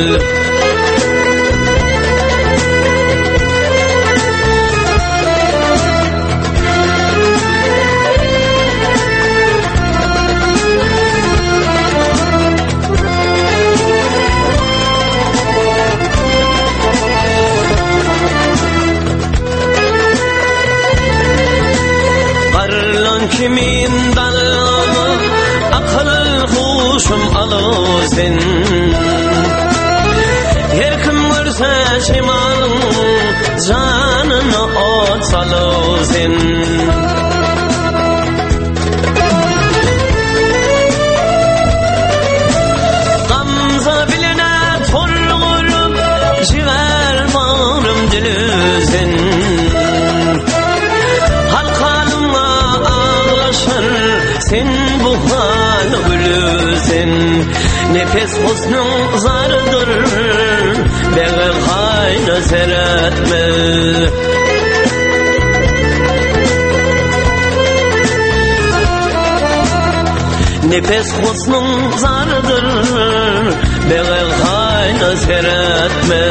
P: Kimin dalı akıl huşum alırsın. Her kim görse şimalın canını ot salırsın. Gamza biline torlurum ciğer bağrım dilüzün. Sen bu hal gülüsen nefes husnun zardır. Bege hayna seretme. Nefes husnun zardır. Bege hayna seretme.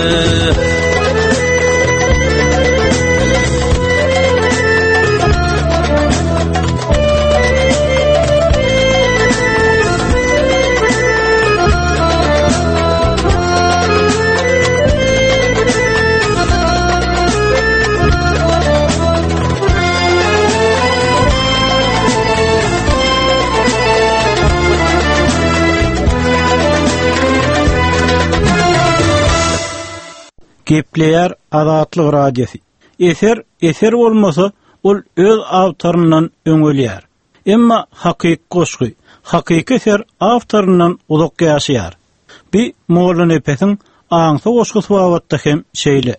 N: Gepleyer Azatlyk radiosu. Eser eser bolmasa ol öz awtorundan öňelýär. Emma hakyky goşgy, hakyky eser awtorundan uzak ýaşaýar. Bi moğol nepesiň aňsa goşgusy wagtda hem şeýle.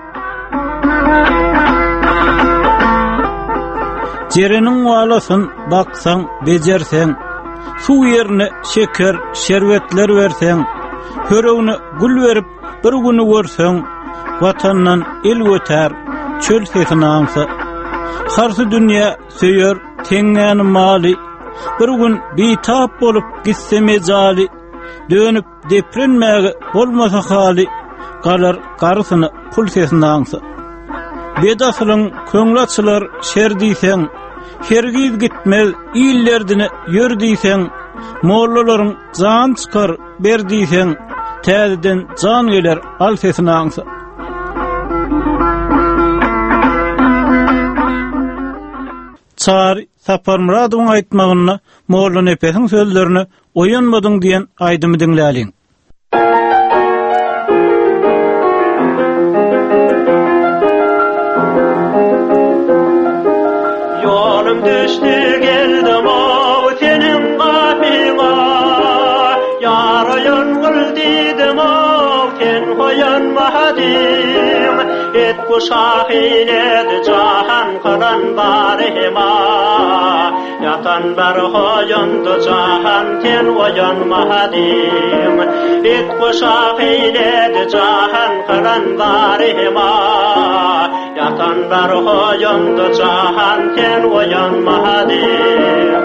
N: Jereniň walasyn baksaň, bejerseň, suw ýerine şeker, şerbetler berseň, höregine gül berip bir güni görseň, watandan el götär, çöl sesini aňsa. Harsy dünýä söýür teňňäni maly, bir gün bitap bolup gitse mejali, dönüp deprenmäge bolmasa hali, galar garysyny pul sesini aňsa. Bedasylyň köňlaçylar şer diýseň, hergiz gitmez illerdini ýör diýseň, mollalaryň jan çykar ber diýseň, täzeden jan geler al sesini aňsa. Sar Saparmuradowyň aýtmagyny, Molla Nepesiň sözlerini oýanmadyň diýen aýdymy diňläliň.
O: Yolum düştü geldim o senin kapına, yarayın kıl dedim o sen koyanmadım. Et kuşak eyledi cahan kılan barıma, yatan bar koyundu cahan sen koyanmadım. Et kuşak eyledi cahan kılan barıma, yatan bar koyundu cahan sen koyanmadım.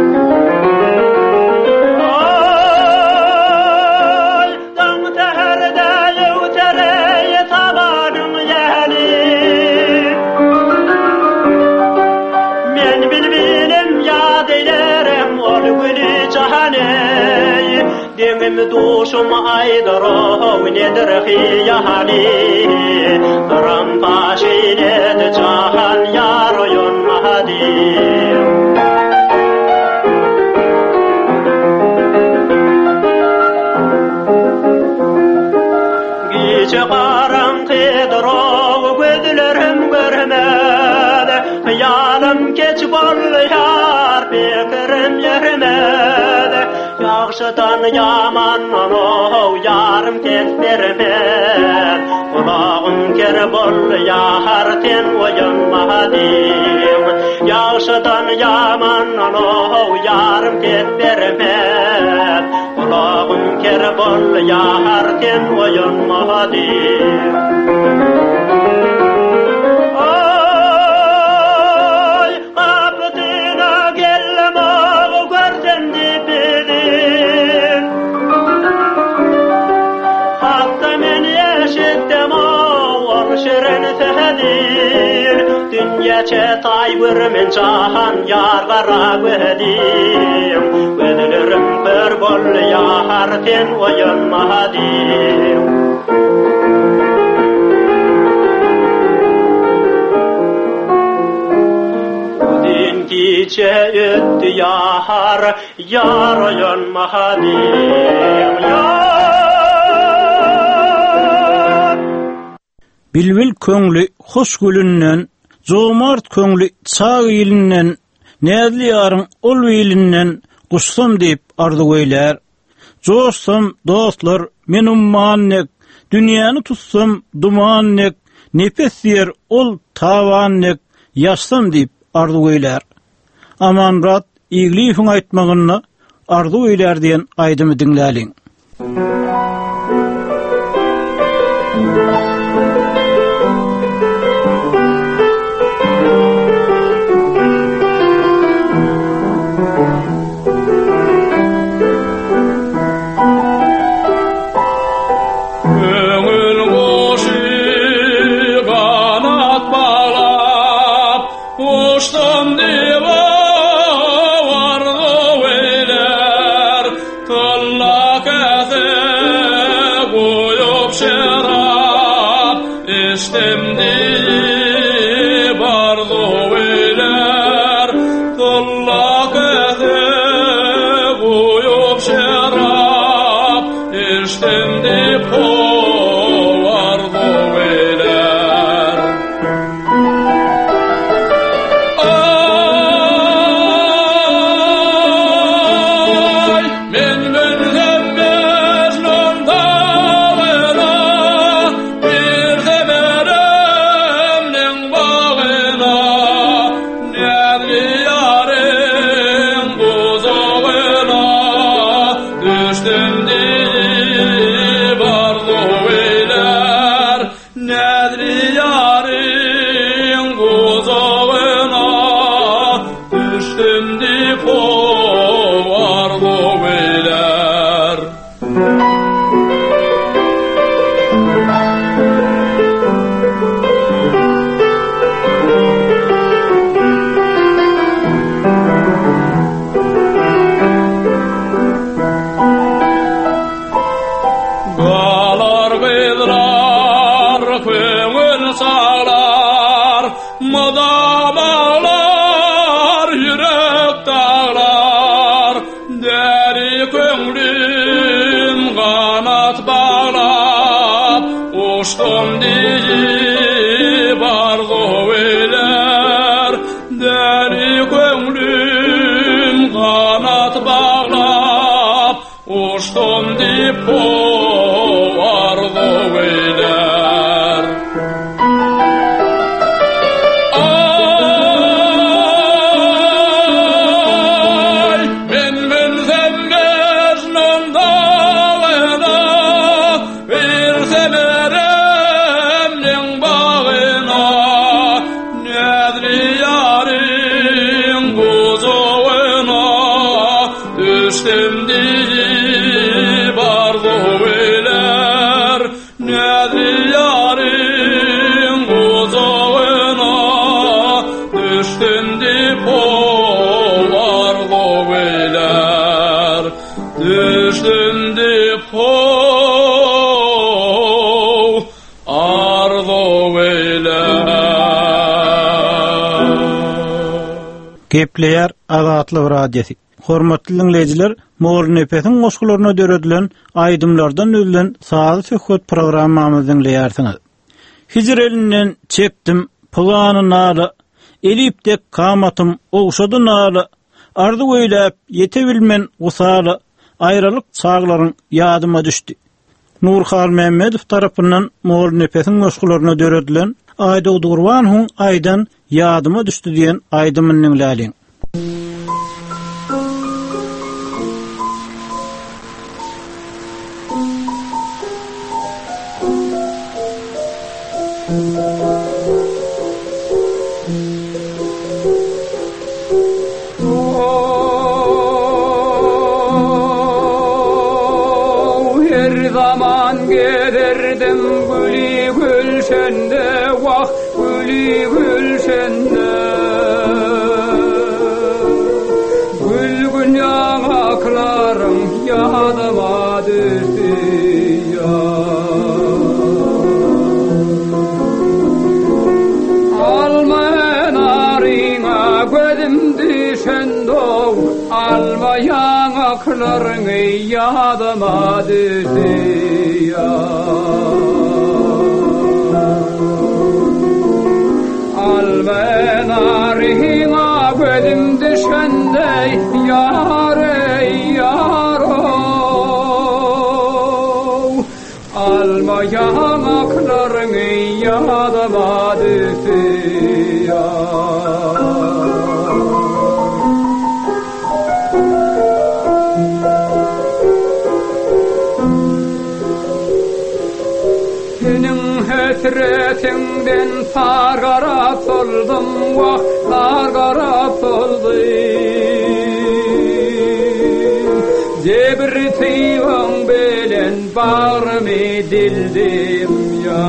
O: Dengim duşum aydırov nedir hiyali, Kıram taşinet cahan yar oyunmadim. Gece karanlıkdırov gözlerim görmedi, Hıyalım geç bol yar fikrim yermedi. Yaxşıdan yamandan o yarım tek vermez, Kulağım ker bol yar ten oyanmadim. Yaxşıdan yamandan o yarım tek vermez, Kulağım ker bol yar ten oyanmadim. Dünyaça taýbyr men cahan yar gara gödim, Gözlerim bir bol yar ten oyanmadim. Udin gece öttü yar, yar oyanmadim.
N: Bilbil köňli hoş gülünden, Zomart köňli çağ ýylynden, Näzli ýaryň ol ýylynden guşsam diýip ardy goýlar. Joşsam dostlar men ummannek, dünýäni tutsam dumannek, nepes ýer ol tawannek, ýaşsam diýip ardy goýlar. Amanrat iýligiň aýtmagyny ardy goýlar diýen aýdymy diňläliň.
O: Allah
Q: uçtum deyip arzu eyler deri könglüm kanat bağlap uçtum deyip o arzu eyler ay men bilsem Mecnun dağına bir semeremnin bağına nedri yarın kuzuğuna düştüm deyip arzu eyler nedri yarın kuzuğuna düştüm deyip o arzu eyler düştüm deyip o arzu eyler
N: Gepleyer Azatlyk Radiosi. Hormatly dinleyijiler, Moğol Nepesiň goşgularyna döredilen aýdymlardan ölen sazy söhbet programmamyzy dinleýärsiňiz. Hijr elinden çekdim pulany naly, elipdek kamatym owşady naly, ardy öýläp yete bilmen usaly, aýralyk çaglaryň ýadyma düşdi. Nurhal Mehmedow tarapyndan Moğol Nepesiň goşgularyna döredilen Aýda Durwan hun aýdan ýadyma düşdi diýen aýdymyň dinläliň.
Q: Her zaman giderdim gülü gülşende vah gülü gülşende gülgün yanaklarım yadıma düştü ya alma narina gözüm düşendo alma yanaklarını yadıma düştü ya alma narina gözüm düşende yare yaro alma yanaklarını yadıma düştü ya Hasretinden sargarap oldum vah sargarap oldum Cebri tivan belen bağrımı dildim ya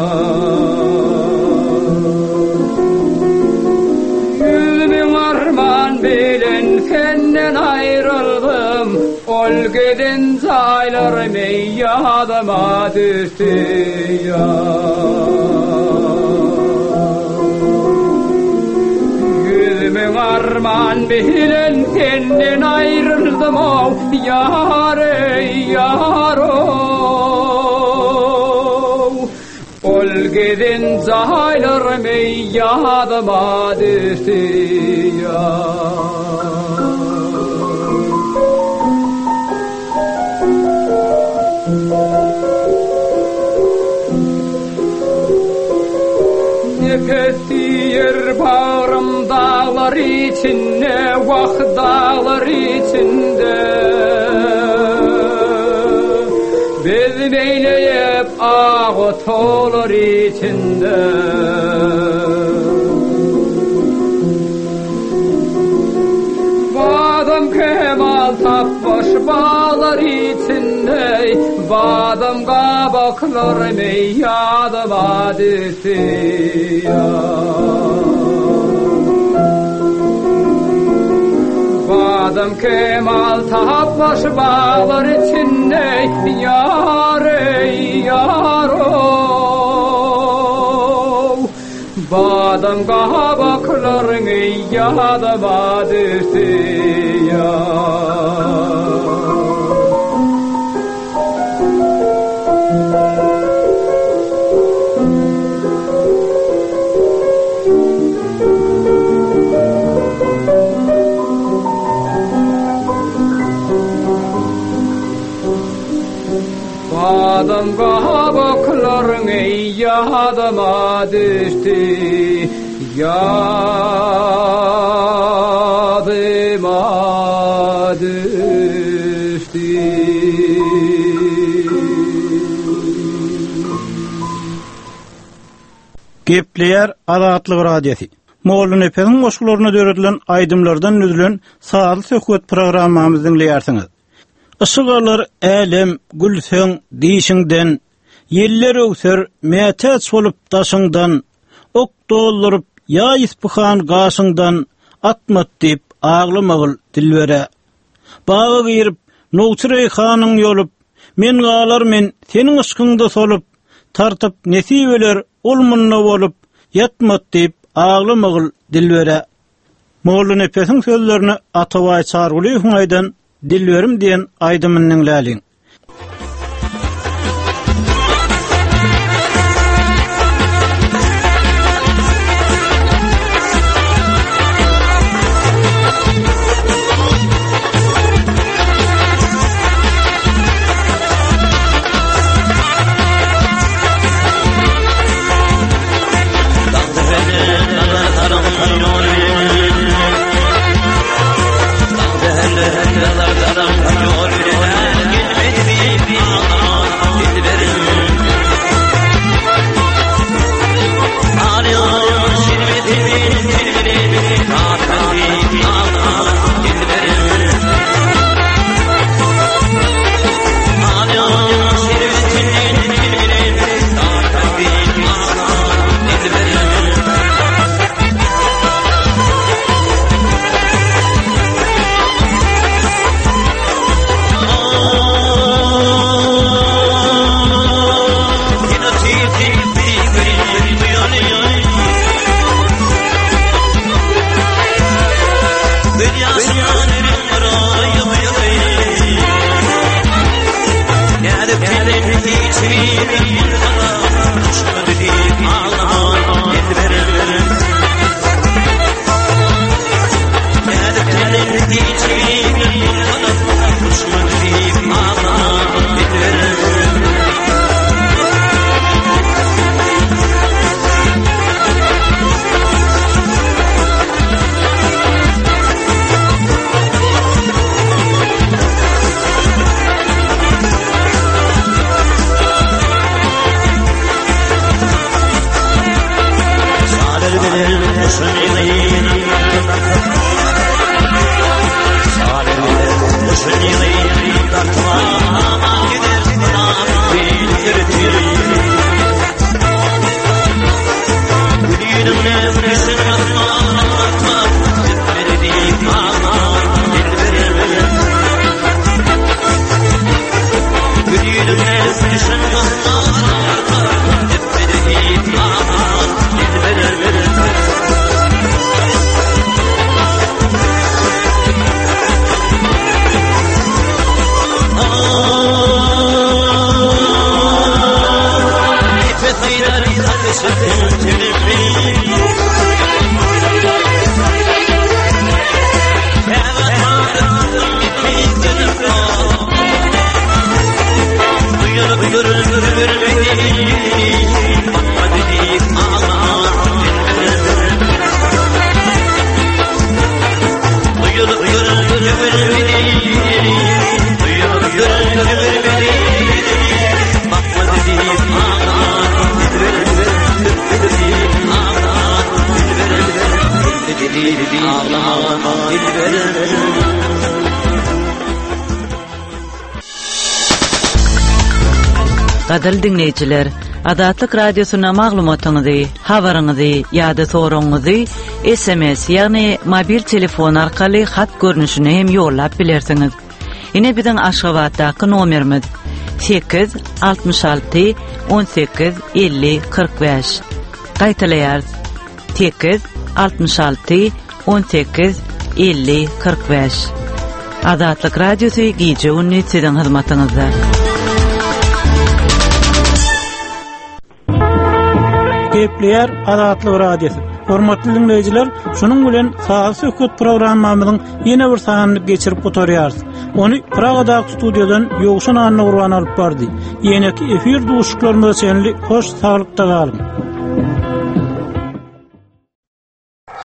Q: Yüzümün arman belen senden ayrıldım Ol giden zaylarımı yadıma düştü ya Yüzümün arman bilen senden ayrıldım o yare yaro Ol giden zaylarımı yadıma düştü ya Nefestir bağrım dağlar içinde vah dağlar içinde Bez beyleyip ağı tolar içinde Badam kemal tapmış bağlar içinde Badam kabaklarımı yadıma düştü ya Badam kemal tapmış bağlar içinde Yare yaro Badam kabaklarını yadıma düştü ya Badamga baklarың ey yadıma düştü Yadıma düştü
N: Gepleyer Azatlyk Radiosu. Moğolun Efe'nin koşkularına döredilen aydımlardan nüdülen Sağlı Söhbet programımızı dinleyersiniz. Işıqalar elem gülsöň diýişiňden, yeller öwser mätäç bolup daşyňdan, ok doldurup ýa ispuhan gaşyňdan, atmat diýip aglamagyl dilbere. Baga girip Nowçurey hanyň ýolup, men galar men seniň ışkynda solup, tartyp nesibeler olmunna bolup, yatmat diýip aglamagyl dilbere. Moğolun Efe'siň sözlerini Atabaý Çargulyň aýdan Dilberim diýen aýdymynyň läliň.
R: Gadal dinleyijiler, Azatlyk Radiosyna maglumatyňyzy, habaryňyzy ýa-da soraňyzy S M S ýagny mobil telefon arkaly hat görnüşine hem ýollap bilersiňiz. Ine biziň Aşgabatdaky nomerimiz sekiz altmış alty on sekiz elli kırk beş. Gaýtalaýar sekiz altmış alty on sekiz elli kırk beş. Azatlyk Radiosy gije ünni siziň hyzmatyňyzda.
N: Gepleyer Azatlyk Radiosu. Hormatly dinleyijiler, şunun bilen Saat Söhbet programmamyzyň ýene bir sanyny geçirip oturýarys. Ony Pragadaky studiodan ýogşan anyny urban alyp bardy. Ýene-ki efir duşuklarymyza senli hoş saglykda galyn.